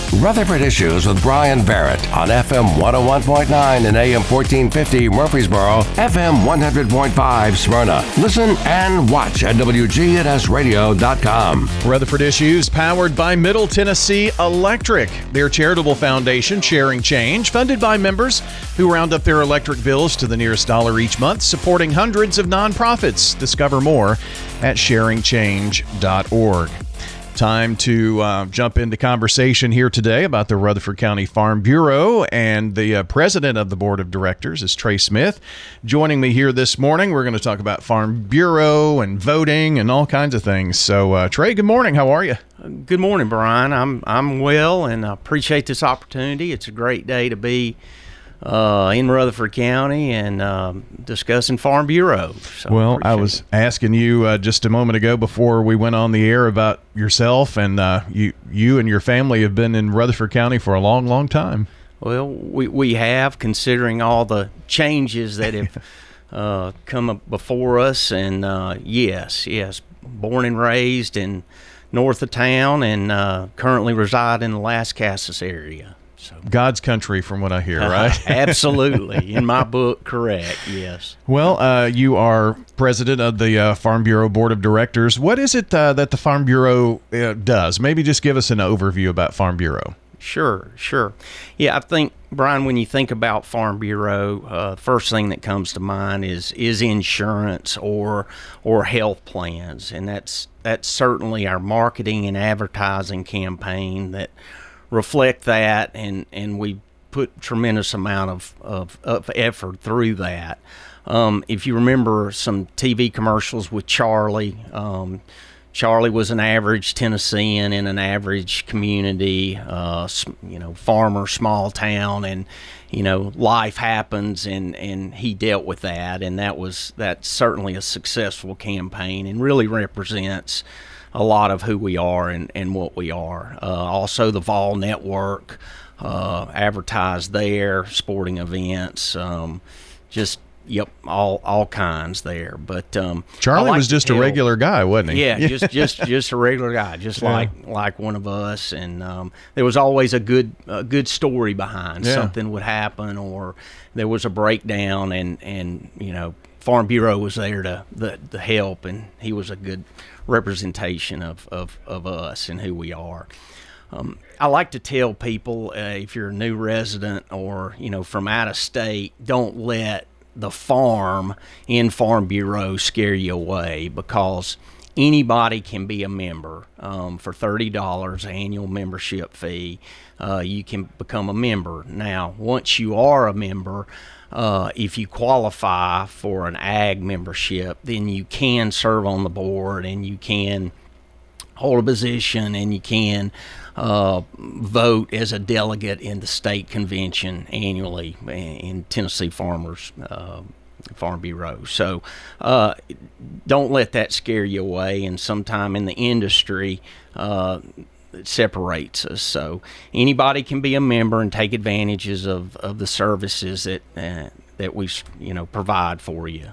Rutherford Issues with Brian Barrett on FM 101.9 and AM 1450 Murfreesboro, FM 100.5 Smyrna. Listen and watch at WGNSradio.com. Rutherford Issues powered by Middle Tennessee Electric. Their charitable foundation, Sharing Change, funded by members who round up their electric bills to the nearest dollar each month, supporting hundreds of nonprofits. Discover more at sharingchange.org. Time to jump into conversation here today about the Rutherford County Farm Bureau, and the president of the board of directors is Trey Smith. Joining me here this morning, we're going to talk about Farm Bureau and voting and all kinds of things. So, Trey, good morning. How are you? Good morning, Brian. I'm well, and I appreciate this opportunity. It's a great day to be in Rutherford County and discussing Farm Bureau. So well, I was asking you just a moment ago before we went on the air about yourself, and you and your family have been in Rutherford County for a long, long time. Well, we have, considering all the changes that have come up before us, and yes, born and raised in north of town, and currently reside in the Las Casas area. So. God's country, from what I hear, right? Absolutely. In my book, correct, yes. Well, you are president of the Farm Bureau Board of Directors. What is it that the Farm Bureau does? Maybe just give us an overview about Farm Bureau. Sure. Yeah, I think, Brian, when you think about Farm Bureau, first thing that comes to mind is insurance or health plans, and that's certainly our marketing and advertising campaign that reflect that, and we put tremendous amount of effort through that. If you remember some TV commercials with Charlie, Charlie was an average Tennessean in an average community, farmer, small town, and life happens, and he dealt with that, and that's certainly a successful campaign and really represents a lot of who we are and what we are. Also, the Vol Network, advertised there, sporting events, all kinds there. But Charlie was just a regular guy, wasn't he? Yeah, just a regular guy, like one of us. And there was always a good story behind something would happen, or there was a breakdown, and Farm Bureau was there to help, and he was a good representation of us and who we are. I like to tell people, if you're a new resident or from out of state, don't let the farm in Farm Bureau scare you away, because anybody can be a member. For $30 annual membership fee, you can become a member. Now, once you are a member, if you qualify for an ag membership, then you can serve on the board, and you can hold a position, and you can vote as a delegate in the state convention annually in Tennessee Farm Bureau. So don't let that scare you away, and sometime in the industry it separates us. So anybody can be a member and take advantages of the services that we provide for you.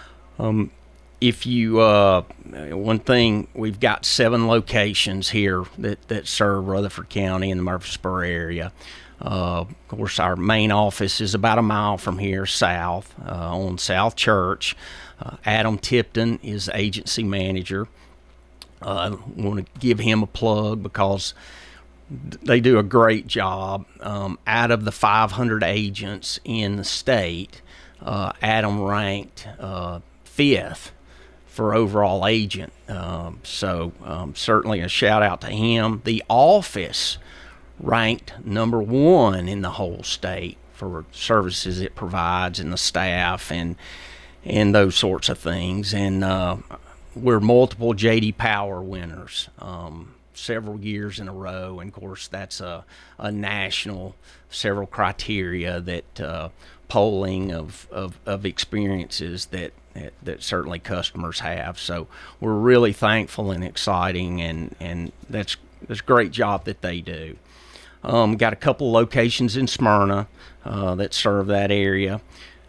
If you one thing, we've got 7 locations here that serve Rutherford County and the Murfreesboro area. Of course, our main office is about a mile from here south, on South Church. Adam Tipton is agency manager. I want to give him a plug because they do a great job. Out of the 500 agents in the state, Adam ranked 5th for overall agent. So certainly a shout out to him. The office ranked number 1 in the whole state for services it provides, and the staff and those sorts of things. And we're multiple J.D. Power winners several years in a row, and of course that's a national, several criteria that polling of experiences that certainly customers have. So we're really thankful and exciting, and that's a great job that they do. Got a couple locations in Smyrna that serve that area.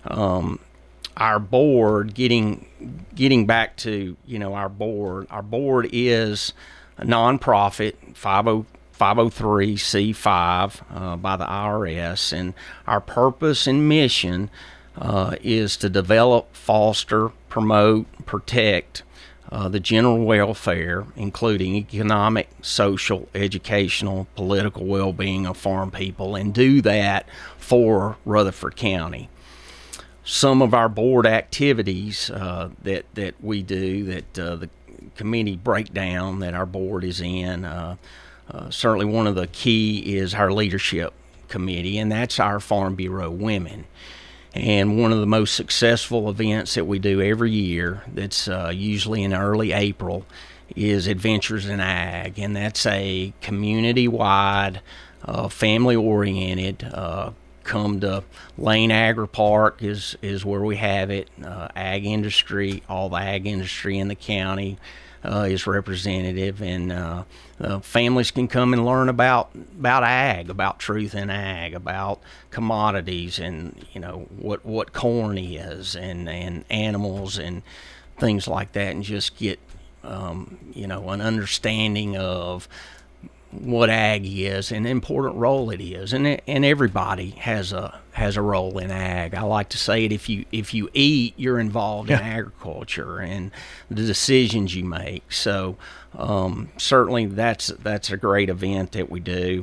Our board, getting back to our board is a nonprofit, 503c5 by the IRS, and our purpose and mission is to develop, foster, promote, protect the general welfare, including economic, social, educational, political well-being of farm people, and do that for Rutherford County. Some of our board activities that we do, that the committee breakdown that our board is in, certainly one of the key is our leadership committee, and that's our Farm Bureau Women. And one of the most successful events that we do every year, that's usually in early April, is Adventures in Ag, and that's a community-wide, family-oriented, come to Lane Agri Park is where we have it. Ag industry, all the ag industry in the county is representative, and families can come and learn about ag, about truth in ag, about commodities, and what corn is, and animals and things like that, and just get an understanding of what ag is and the important role it is, and everybody has a role in ag. I like to say it: if you eat, you're involved in agriculture and the decisions you make. So certainly that's a great event that we do.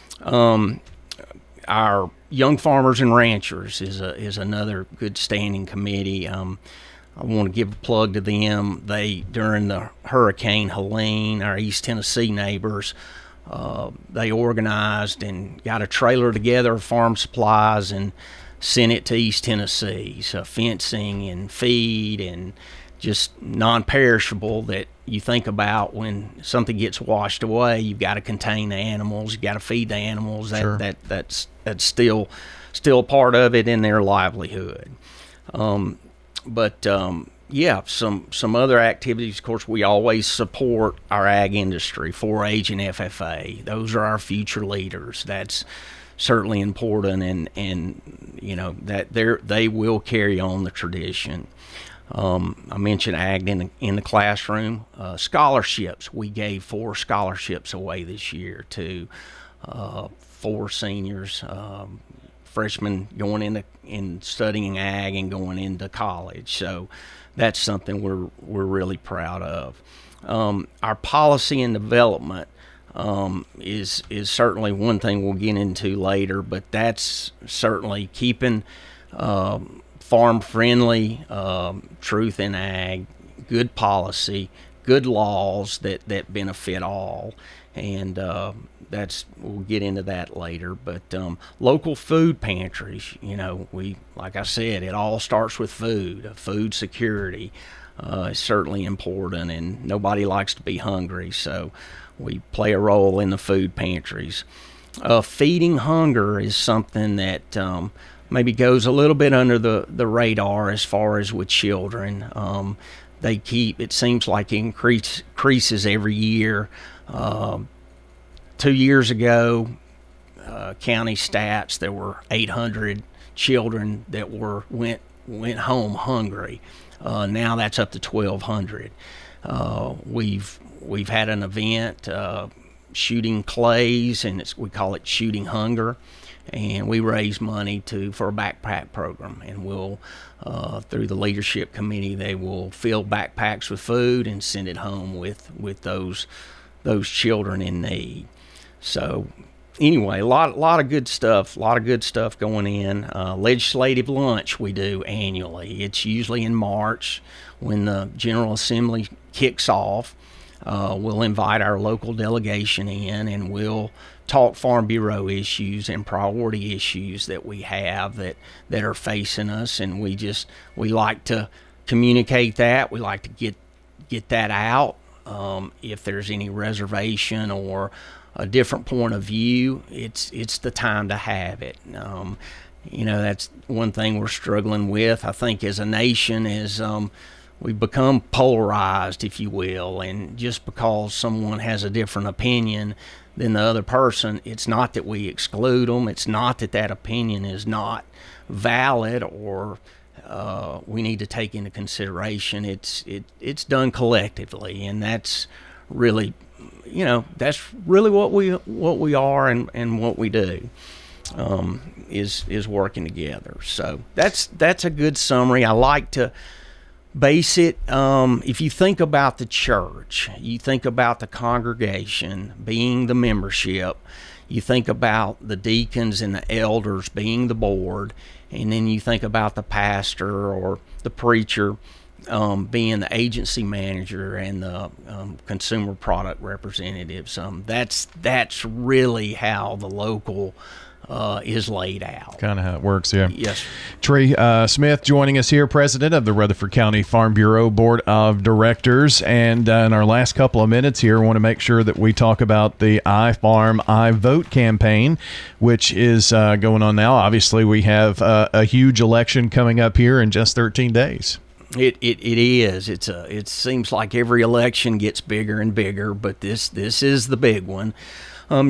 Our Young Farmers and Ranchers is another good standing committee. I want to give a plug to them. They, during the Hurricane Helene, our East Tennessee neighbors, they organized and got a trailer together of farm supplies and sent it to East Tennessee. So fencing and feed and just non-perishable that you think about when something gets washed away. You've got to contain the animals. You've got to feed the animals. That's still part of it in their livelihood. Some other activities. Of course, we always support our ag industry, 4-H and FFA. Those are our future leaders. That's certainly important, and that they will carry on the tradition. I mentioned ag in the classroom. Scholarships. We gave 4 scholarships away this year to 4 seniors, freshmen going in studying ag and going into college. So that's something we're really proud of. Our policy and development is certainly one thing we'll get into later, but that's certainly keeping farm-friendly, truth in ag, good policy, good laws that benefit all, and we'll get into that later. But local food pantries, like I said, it all starts with food. Food security is certainly important, and nobody likes to be hungry, so we play a role in the food pantries. Feeding hunger is something that maybe goes a little bit under the radar as far as with children. It seems like it increases every year. 2 years ago, county stats, there were 800 children that went home hungry. Now that's up to 1,200. We've had an event, shooting clays, and we call it Shooting Hunger, and we raise money for a backpack program, and we'll through the leadership committee, they will fill backpacks with food and send it home with those children in need. So anyway, a lot of good stuff, going in. Legislative lunch we do annually. It's usually in March when the General Assembly kicks off. We'll invite our local delegation in, and we'll talk Farm Bureau issues and priority issues that we have that are facing us, and we like to communicate that. We like to get that out. If there's any reservation or a different point of view, it's the time to have it. That's one thing we're struggling with, I think, as a nation, is we've become polarized, if you will, and just because someone has a different opinion than the other person, it's not that we exclude them. It's not that opinion is not valid or we need to take into consideration. It's done collectively, and that's really that's really what we are and what we do. Is working together. So that's a good summary. I like to base it. If you think about the church, you think about the congregation being the membership, you think about the deacons and the elders being the board, and then you think about the pastor or the preacher being the agency manager and the consumer product representatives. That's really how the local is laid out. Kind of how it works, yeah. Yes. Trey Smith joining us here, president of the Rutherford County Farm Bureau Board of Directors. And in our last couple of minutes here, I want to make sure that we talk about the iFarm, iVote campaign, which is going on now. Obviously, we have a huge election coming up here in just 13 days. It is. It seems like every election gets bigger and bigger, but this is the big one. Brian,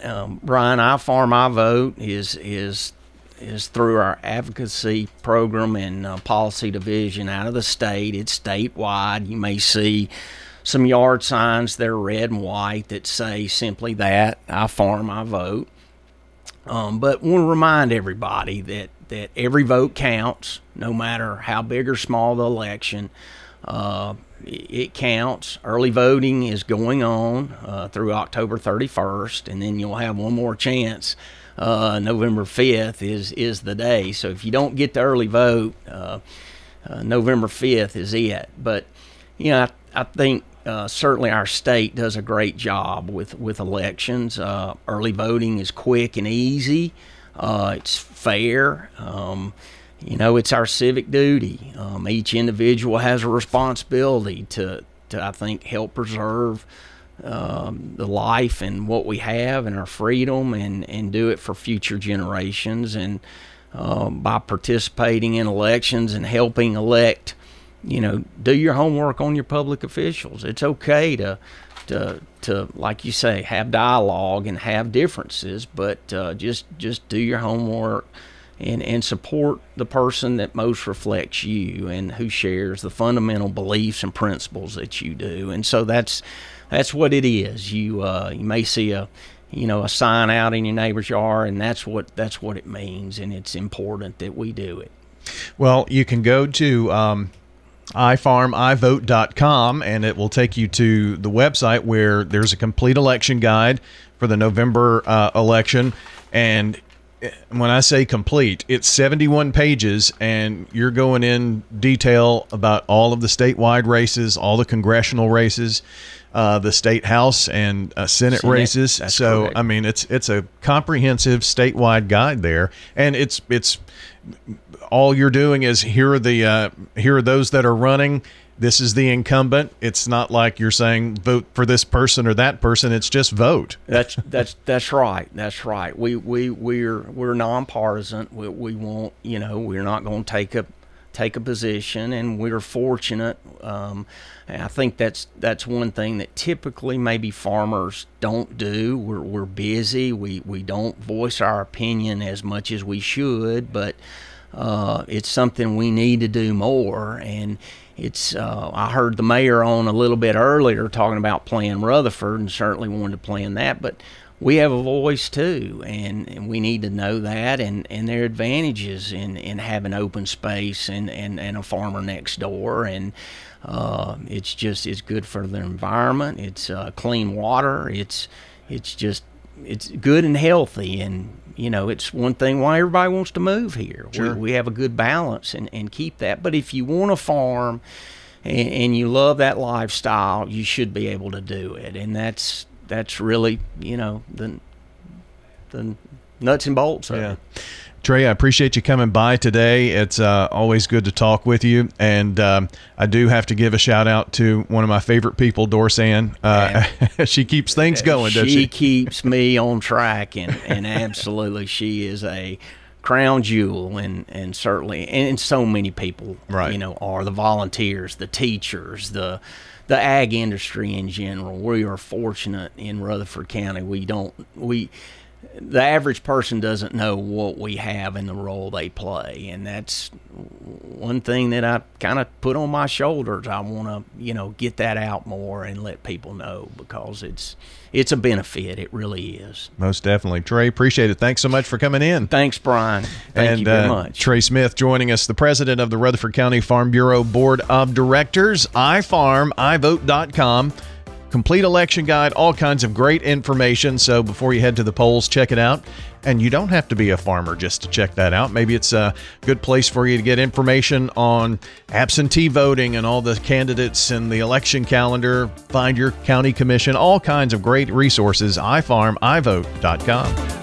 iFarm, iVote is through our advocacy program and policy division out of the state. It's statewide. You may see some yard signs that are red and white that say simply that, iFarm, iVote. But want to remind everybody that every vote counts, no matter how big or small the election. It counts. Early voting is going on through October 31st, and then you'll have one more chance. November 5th is the day. So if you don't get the early vote, November 5th is it. But I think certainly our state does a great job with elections. Early voting is quick and easy. It's fair. It's our civic duty. Each individual has a responsibility to I think, help preserve the life and what we have and our freedom and do it for future generations. And by participating in elections and helping elect, do your homework on your public officials. It's okay to like you say, have dialogue and have differences, but just do your homework. And support the person that most reflects you and who shares the fundamental beliefs and principles that you do. And so that's what it is. You may see a sign out in your neighbor's yard, and that's what it means. And it's important that we do it. Well, you can go to iFarmiVote.com, and it will take you to the website where there's a complete election guide for the November election. And when I say complete, it's 71 pages, and you're going in detail about all of the statewide races, all the congressional races, the state house and Senate races. That's so correct. I mean, it's a comprehensive statewide guide there, and it's all you're doing is here are those that are running. This is the incumbent. It's not like you're saying vote for this person or that person. It's just vote. That's right. That's right. We're nonpartisan. We won't. We're not going to take a position, and we're fortunate. And I think that's one thing that typically maybe farmers don't do. We're busy. We don't voice our opinion as much as we should, but it's something we need to do more. And it's I heard the mayor on a little bit earlier talking about playing Rutherford, and certainly wanted to play in that, but we have a voice too, and we need to know that, and there are advantages in having open space and a farmer next door, and it's good for the environment. It's clean water. It's good and healthy, and it's one thing why everybody wants to move here. Sure. We have a good balance and keep that. But if you want to farm and you love that lifestyle, you should be able to do it, and that's really the nuts and bolts of it. Trey, I appreciate you coming by today. It's always good to talk with you. And I do have to give a shout out to one of my favorite people, Dorsan. She keeps things going, doesn't she? She keeps me on track, and absolutely she is a crown jewel, and certainly, and so many people, right, are the volunteers, the teachers, the ag industry in general. We are fortunate in Rutherford County. The average person doesn't know what we have and the role they play, and that's one thing that I kind of put on my shoulders. I want to, get that out more and let people know, because it's a benefit. It really is. Most definitely. Trey, appreciate it. Thanks so much for coming in. Thanks, Brian. Thank you very much. Trey Smith joining us, the president of the Rutherford County Farm Bureau Board of Directors. iFarm, iVote.com. Complete election guide, all kinds of great information. So before you head to the polls, check it out. And you don't have to be a farmer just to check that out. Maybe it's a good place for you to get information on absentee voting and all the candidates and the election calendar. Find your county commission, all kinds of great resources. iFarm, iVote.com.